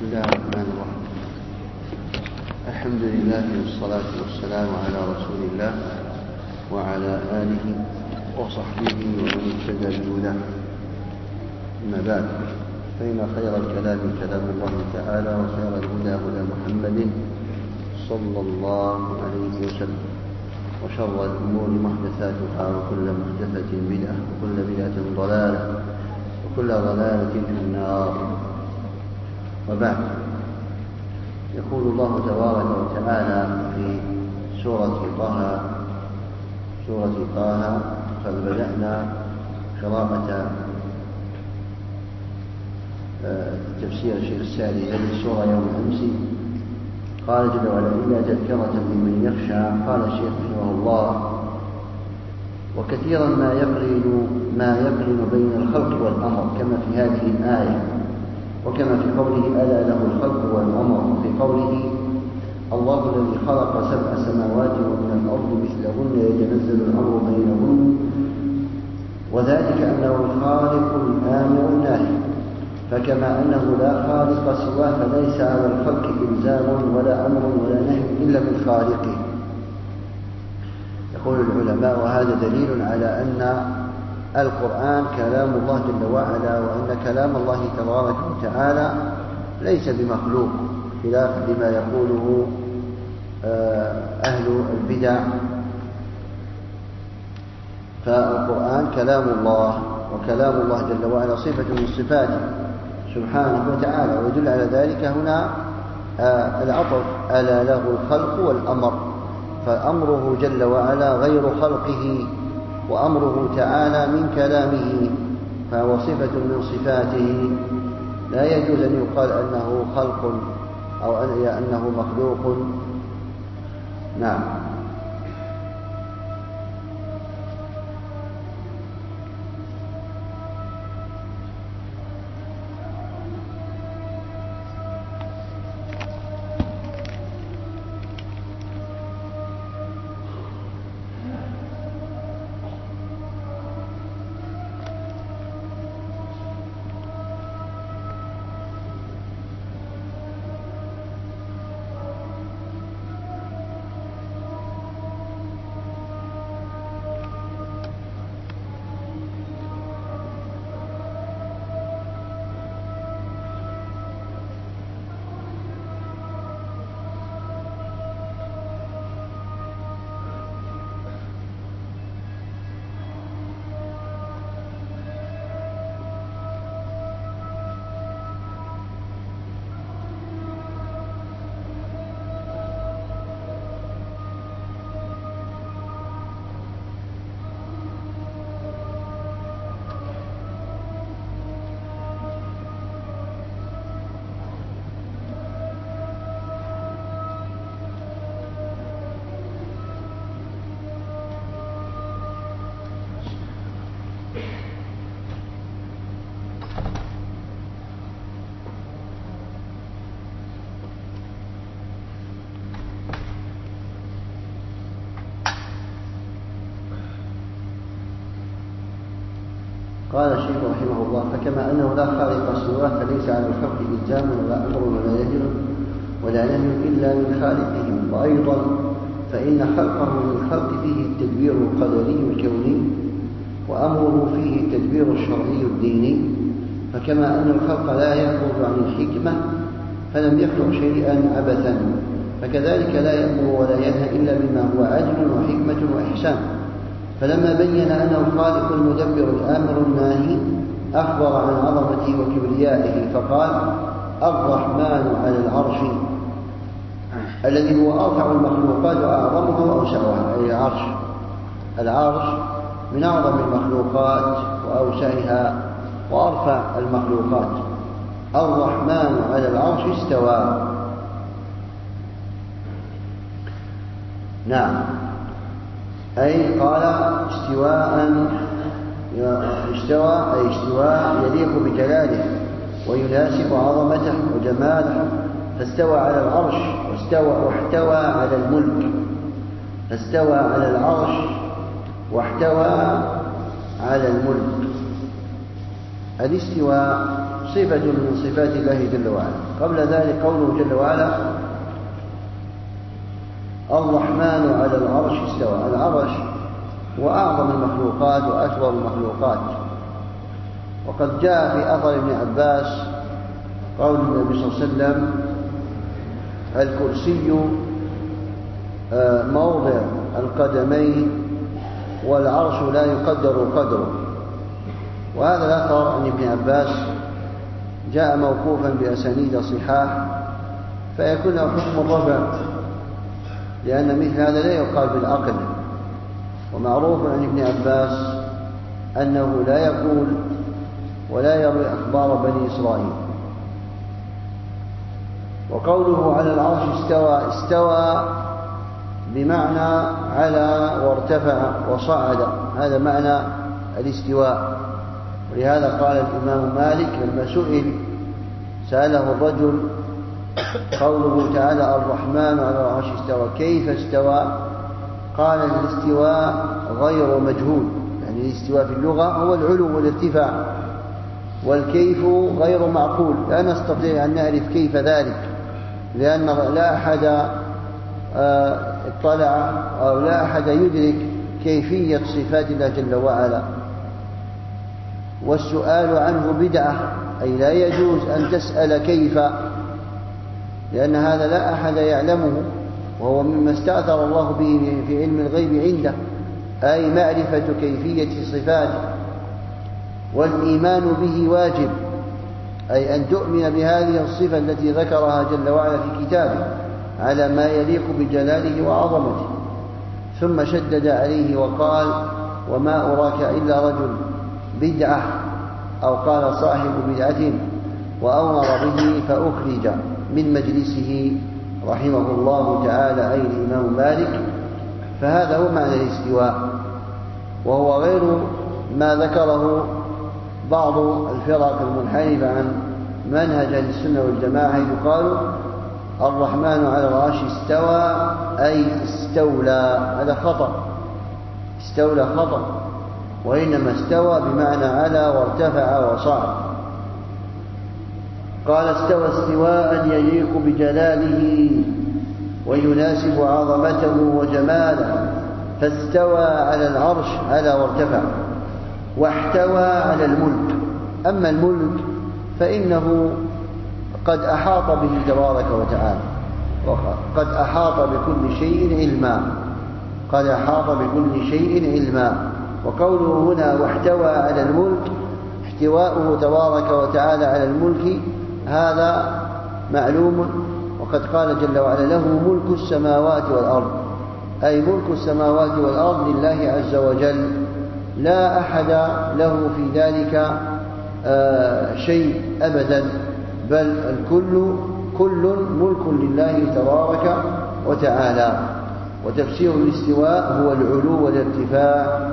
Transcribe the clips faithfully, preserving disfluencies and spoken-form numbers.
بسم الله الرحمن الرحيم. الحمد لله والصلاة والسلام على رسول الله وعلى آله وصحبه ومن اهتدى بهداه. أما بعد، فإن خير الكلام كلام الله تعالى، وخير الهدى هدى محمد صلى الله عليه وسلم، وشر الأمور محدثاتها، وكل محدثة بدعة، وكل بدعة ضلالة، وكل ضلالة في النار. وبعد، يقول الله تبارك وتعالى في سورة طه سورة طه قد بدأنا قراءة تفسير الشيخ السعدي هذه السورة يوم أمس. قال جل وعلا: إلا تذكرة لمن يخشى. قال الشيخ رحمه الله: وكثيرا ما يقرن ما يقرن بين الخلق والأمر، كما في هذه الآية، وكما في قوله: ألا له الخلق والأمر، وفي قوله: الله الذي خلق سبع سماوات ومن الأرض مثلهن يتنزل الأمر بينهن، وذلك أنه الخالق الآمر الناهي. فكما أنه لا خالق سواه، فليس على الخلق إلزام ولا أمر ولا نهي إلا من خالقه. يقول العلماء: وهذا دليل على أن القرآن كلام الله جل وعلا، وأن كلام الله تبارك وتعالى ليس بمخلوق، خلاف لما يقوله أهل البدع. فالقرآن كلام الله، وكلام الله جل وعلا صفة من صفاته سبحانه وتعالى، ويدل على ذلك هنا العطف: ألا له الخلق والأمر. فأمره جل وعلا غير خلقه، وأمره تعالى من كلامه، فهو صفة من صفاته، لا يجوز أن يقال أنه خلق أو أنه مخلوق. نعم. قال الشيخ رحمه الله: فكما أنه لا خالق سواه، فليس على الخلق إلزام ولا أمر ولا نهي ولا نهي إلا من خالقهم. وأيضا فإن خلقه من الخلق فيه التدبير القدري الكوني، وأمره فيه التدبير الشرعي الديني. فكما أن الخلق لا يخرج عن الحكمة، فلم يخلق شيئا عبثا، فكذلك لا يأمر ولا ينهى إلا بما هو عدل وحكمة وإحسان. فلما بين أنه الخالق المدبر الآمر الناهي، أخبر عن عظمته وكبريائه، فقال: الرحمن على العرش، الذي هو أرفع المخلوقات وأعظمها وأوسعها، أي العرش. العرش من أعظم المخلوقات وأوسعها وأرفع المخلوقات. الرحمن على العرش استوى. نعم، أي قال استواء استوى أي استواء يليق بجلاله ويناسب عظمته وجماله، فاستوى على العرش واستوى واحتوى على الملك، فاستوى على العرش واحتوى على الملك، الاستواء صفة من صفات الله جل وعلا. قبل ذلك قوله جل وعلا الرحمن على العرش استوى. العرش هو أعظم المخلوقات وأكبر المخلوقات، وقد جاء في أثر ابن عباس قول النبي صلى الله عليه وسلم الكرسي موضع القدمين والعرش لا يقدر قدره. وهذا الأثر عن ابن عباس جاء موقوفا بأسانيد صحاح، فيكون حكم الرفع، لأن مثل هذا لا يقال بالعقل. ومعروف عن ابن عباس أنه لا يقول ولا يروي أخبار بني إسرائيل. وقوله على العرش استوى، استوى بمعنى على وارتفع وصعد، هذا معنى الاستواء. ولهذا قال الإمام مالك لما سئل سأله الرجل قوله تعالى الرحمن على العرش استوى كيف استوى؟ قال الاستواء غير مجهول، يعني الاستواء في اللغة هو العلو والارتفاع، والكيف غير معقول، لا نستطيع أن نعرف كيف ذلك، لأن لا أحد اطلع أو لا أحد يدرك كيفية صفات الله جل وعلا. والسؤال عنه بدعة، أي لا يجوز أن تسأل كيف، لأن هذا لا أحد يعلمه، وهو مما استأثر الله به في علم الغيب عنده، أي معرفة كيفية صفاته. والإيمان به واجب، أي أن تؤمن بهذه الصفة التي ذكرها جل وعلا في كتابه على ما يليق بجلاله وعظمته. ثم شدد عليه وقال وما أراك إلا رجل بدعة، أو قال صاحب بدعة، وأمر به فأخرج من مجلسه رحمه الله تعالى، أي الإمام مالك. فهذا هو معنى الاستواء، وهو غير ما ذكره بعض الفرق المنحرفة عن منهج أهل السنة والجماعة، يقال الرحمن على العرش استوى أي استولى، هذا خطأ، استولى خطأ، وإنما استوى بمعنى على وارتفع وصعد. قال استوى استواء يليق بجلاله ويناسب عظمته وجماله، فاستوى على العرش على وارتفع، واحتوى على الملك. أما الملك فإنه قد أحاط به تبارك وتعالى، وقد أحاط بكل شيء علما، قد أحاط بكل شيء علما. وقوله هنا واحتوى على الملك، احتواؤه تبارك وتعالى على الملك هذا معلوم، وقد قال جل وعلا له ملك السماوات والأرض، أي ملك السماوات والأرض لله عز وجل، لا أحد له في ذلك آه شيء أبدا، بل الكل كل ملك لله تبارك وتعالى. وتفسير الاستواء هو العلو والارتفاع.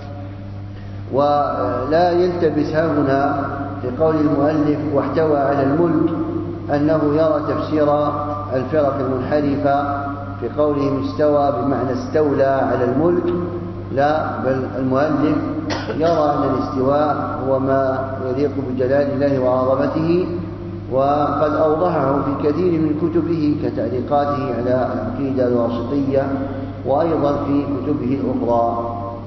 ولا يلتبس هنا في قول المؤلف واحتوى على الملك أنه يرى تفسير الفرق المنحرفة في قولهم استوى بمعنى استولى على الملك، لا، بل المؤلف يرى أن الاستواء هو ما يليق بجلال الله وعظمته، وقد أوضحه في كثير من كتبه كتعليقاته على العقيدة الواسطية، وأيضا في كتبه الأخرى.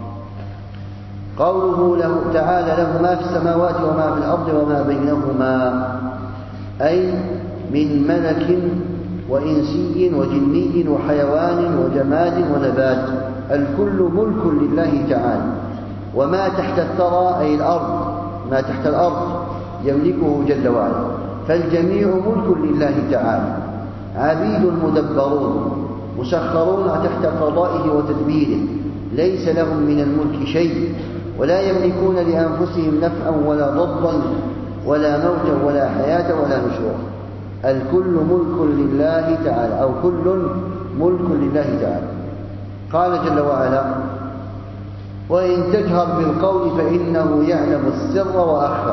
قوله له تعالى له ما في السماوات وما في الأرض وما بينهما، أي من ملك وإنسي وجني وحيوان وجماد ونبات، الكل ملك لله تعالى. وما تحت الثرى أي الأرض، ما تحت الأرض يملكه جل وعلا، فالجميع ملك لله تعالى، عبيد مدبرون مسخرون تحت قضائه وتدبيره، ليس لهم من الملك شيء، ولا يملكون لأنفسهم نفعا ولا ضرا ولا موتا ولا حياة ولا نشورا، الكل ملك لله تعالى، أو كل ملك لله تعالى. قال جل وعلا وإن تجهر بالقول فإنه يعلم السر وأخفى،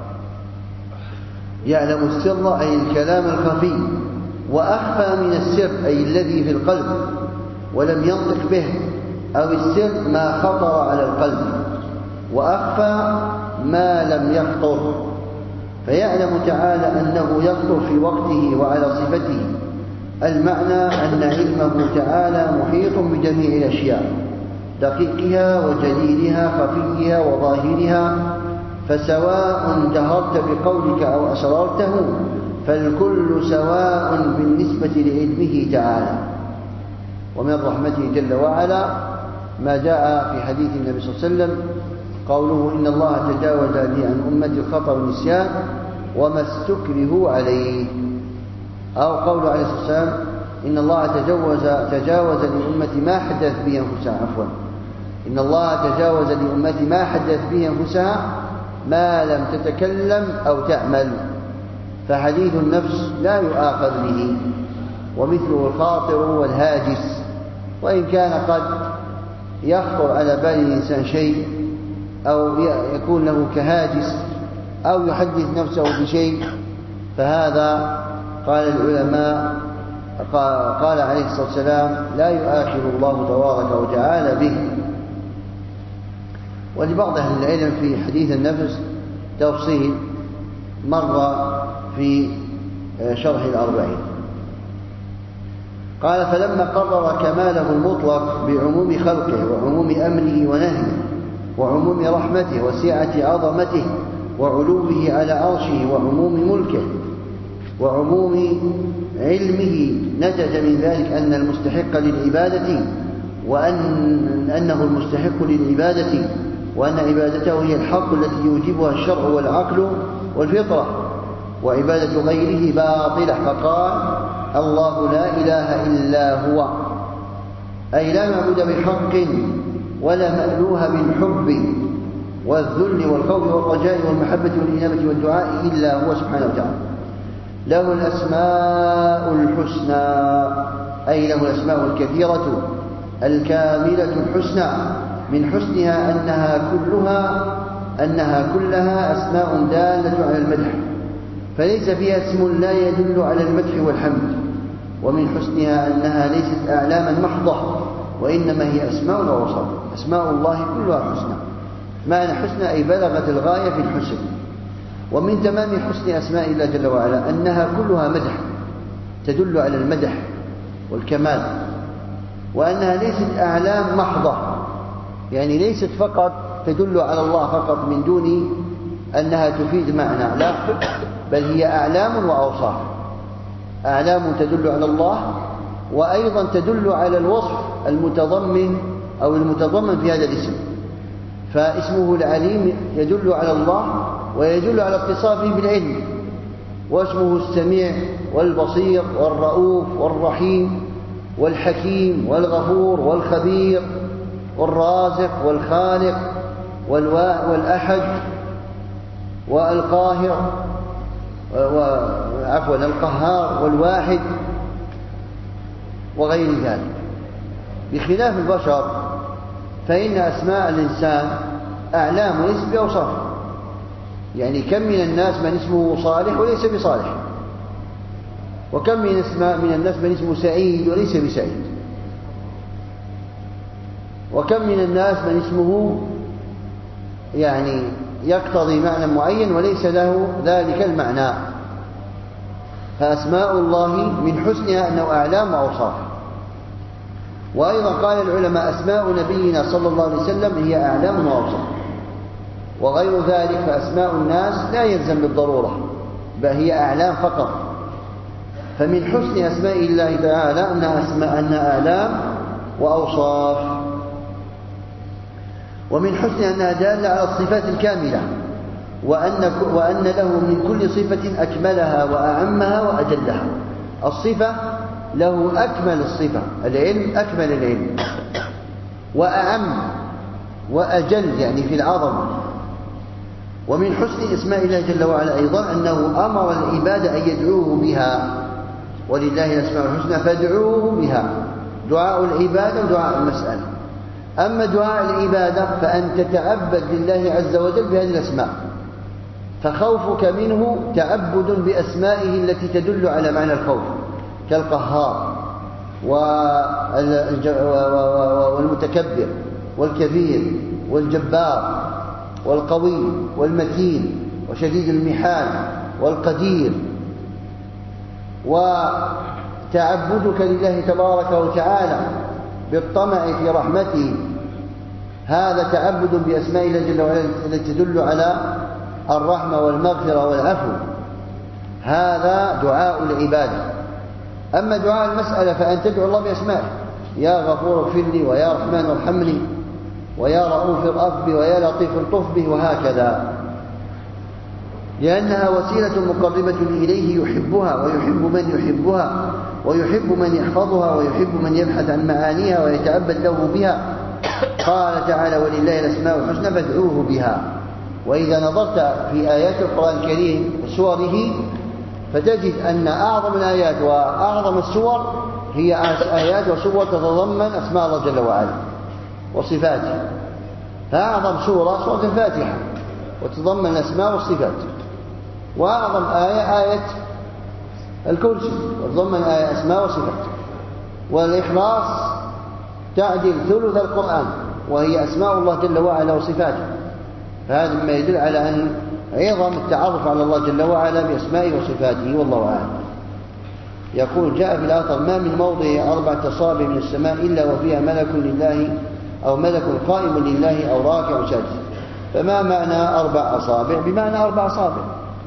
يعلم السر أي الكلام الخفي، وأخفى من السر أي الذي في القلب ولم ينطق به، أو السر ما خطر على القلب. وأخفى ما لم يخطر، فيعلم تعالى أنه يخطر في وقته وعلى صفته. المعنى أن علمه تعالى محيط بجميع الأشياء، دقيقها وجليلها، خفيها وظاهرها، فسواء جهرت بقولك أو أسررته فالكل سواء بالنسبة لعلمه تعالى. ومن رحمته جل وعلا ما جاء في حديث النبي صلى الله عليه وسلم قوله إن الله تجاوز لي عن أمتي الخطأ والنسيان وما استكرهوا عليه، أو قول عليه الصلاة والسلام إن الله تجاوز تجاوز لأمتي ما حدث به أنفسها عفوا إن الله تجاوز لأمتي ما حدث به أنفسها ما لم تتكلم أو تعمل. فحديث النفس لا يؤاخذ به، ومثله الخاطر والهاجس، وإن كان قد يخطر على بال الإنسان شيء أو يكون له كهاجس أو يحدث نفسه بشيء، فهذا قال العلماء قال عليه الصلاة والسلام لا يؤاخذ الله تبارك وتعالى به. ولبعض أهل العلم في حديث النفس تفصيل مر في شرح الأربعين. قال فلما قرر كماله المطلق بعموم خلقه وعموم أمره ونهيه وعموم رحمته وسعة عظمته وعلوه على عرشه وعموم ملكه وعموم علمه، نتج من ذلك أن المستحق للعبادة وأن أنه المستحق للعبادة وأن عبادته هي الحق التي يوجبها الشرع والعقل والفطرة، وعبادة غيره باطلة. فقال الله لا إله إلا هو، أي لا معبود بحق ولا مألوه بالحب والذل والخوف والرجاء والمحبة والإنابة والدعاء إلا هو سبحانه وتعالى. له الأسماء الحسنى، أي له الأسماء الكثيرة الكاملة الحسنى، من حسنها أنها كلها أنها كلها أسماء دالة على المدح، فليس فيها اسم لا يدل على المدح والحمد. ومن حسنها أنها ليست أعلاما محضة، وإنما هي أسماء ووصف. أسماء الله كلها حسنى، معنى حسنى أي بلغت الغاية في الحسن. ومن تمام حسن أسماء الله جل وعلا أنها كلها مدح تدل على المدح والكمال، وأنها ليست أعلام محضة، يعني ليست فقط تدل على الله فقط من دون أنها تفيد معنى، لا، بل هي أعلام وأوصاف. أعلام تدل على الله، وأيضا تدل على الوصف المتضمن أو المتضمن في هذا الاسم. فاسمه العليم يدل على الله ويدل على اتصافه بالعلم، واسمه السميع والبصير والرؤوف والرحيم والحكيم والغفور والخبير والرازق والخالق والأحد والقاهر عفوا القهار والواحد وغير ذلك. بخلاف البشر فإن أسماء الإنسان أعلام وليس بأوصاف، يعني كم من الناس من اسمه صالح وليس بصالح، وكم من اسماء من الناس من اسمه سعيد وليس بسعيد، وكم من الناس من اسمه يعني يقتضي معنى معين وليس له ذلك المعنى. فأسماء الله من حسنها أنه أعلام وأوصاف. وأيضا قال العلماء أسماء نبينا صلى الله عليه وسلم هي أعلام وأوصاف، وغير ذلك فأسماء الناس لا يلزم بالضرورة، بل هي أعلام فقط. فمن حسن أسماء الله تعالى أنها أسماء أنها أعلام وأوصاف، ومن حسن أنها دالة على الصفات الكاملة، وأن, وأن له من كل صفة أكملها وأعمها وأجلها. الصفة له أكمل الصفة، العلم أكمل العلم، وأعم وأجل يعني في العظمة. ومن حسن اسماء الله جل وعلا أيضا أنه أمر العباد أن يدعوه بها، ولله الأسماء الحسنى فادعوه بها، دعاء العبادة ودعاء المسألة. أما دعاء العبادة فأن تتعبد لله عز وجل بهذه الأسماء، فخوفك منه تعبد بأسمائه التي تدل على معنى الخوف، كالقهار والمتكبر والكبير والجبار والقوي والمتين وشديد المحال والقدير. وتعبدك لله تبارك وتعالى بالطمع في رحمته هذا تعبد بأسماء الله جل وعلا التي تدل على الرحمة والمغفرة والعفو، هذا دعاء العبادة. أما دعاء المسألة فأن تدعو الله بأسمائه، يا غفور اغفر لي، ويا رحمن ارحمني، ويا رؤوف ارأف بي، ويا لطيف الطف به، وهكذا، لأنها وسيلة مقربة إليه يحبها ويحب من يحبها ويحب من يحفظها ويحب من يبحث عن معانيها ويتعبد له بها. قال تعالى ولله الأسماء الحسنى فادعوه بها. وإذا نظرت في آيات القرآن الكريم وسوره فتجد أن أعظم الآيات وأعظم السور هي آيات وسور تتضمن أسماء الله جل وعلا وصفاته. فأعظم سورة سورة الفاتحة وتتضمن الأسماء والصفات، وأعظم آية آية الكرسي وتتضمن آية أسماء وصفات، والإخلاص تعدل ثلث القرآن وهي أسماء الله جل وعلا وصفاته. فهذا مما يدل على أن عظم التعرف على الله جل وعلا بأسمائه وصفاته، والله أعلم. يقول جاء في الآثر ما من موضع أربعة أصابع من السماء إلا وفيها ملك لله أو ملك قائم لله أو راكع ساجد. فما معنى أربع أصابع؟ بمعنى أربع أصابع.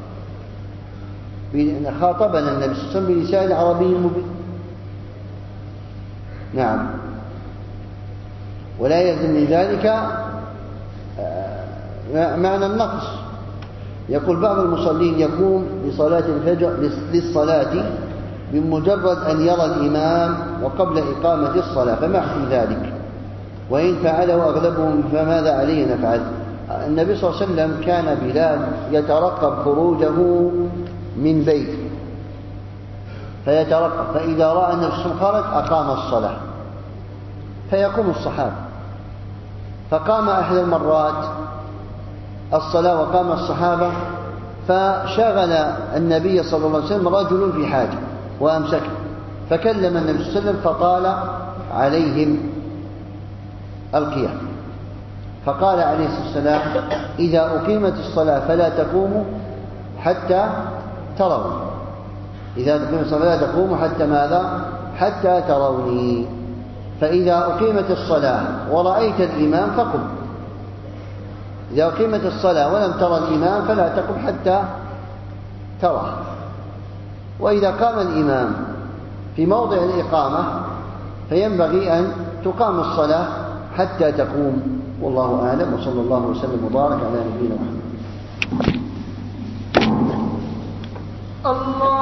خاطبنا النبي صلى الله عليه وسلم بلسان عربي مبين. نعم. ولا يلزم من ذلك معنى النقص. يقول بعض المصلين يقوم لصلاة الفجر للصلاة بمجرد أن يرى الإمام وقبل إقامة الصلاة، فما حكم ذلك؟ وإن فعله أغلبهم فماذا عليه نفعل؟ النبي صلى الله عليه وسلم كان بلال يترقب خروجه من بيته فيترقب، فإذا رأى النبي صلى الله عليه وسلم خرج أقام الصلاة، فيقوم الصحابة. فقام أحد المرات الصلاة وقام الصحابة، فشغل النبي صلى الله عليه وسلم رجل في حاجة وأمسكه، فكلم النبي صلى الله عليه وسلم فطال عليهم القيام، فقال عليه الصلاة والسلام إذا أقيمت الصلاة فلا تقوموا حتى ترون، إذا أقيمت الصلاة فلا تقوموا حتى ماذا؟ حتى تروني. فإذا أقيمت الصلاة ورأيت الإمام فقم، إذا أقيمت الصلاة ولم ترى الإمام فلا تقم حتى ترى. وإذا قام الإمام في موضع الإقامة فينبغي أن تقام الصلاة حتى تقوم، والله أعلم. وصلى الله وسلم وبارك على نبينا محمد. الله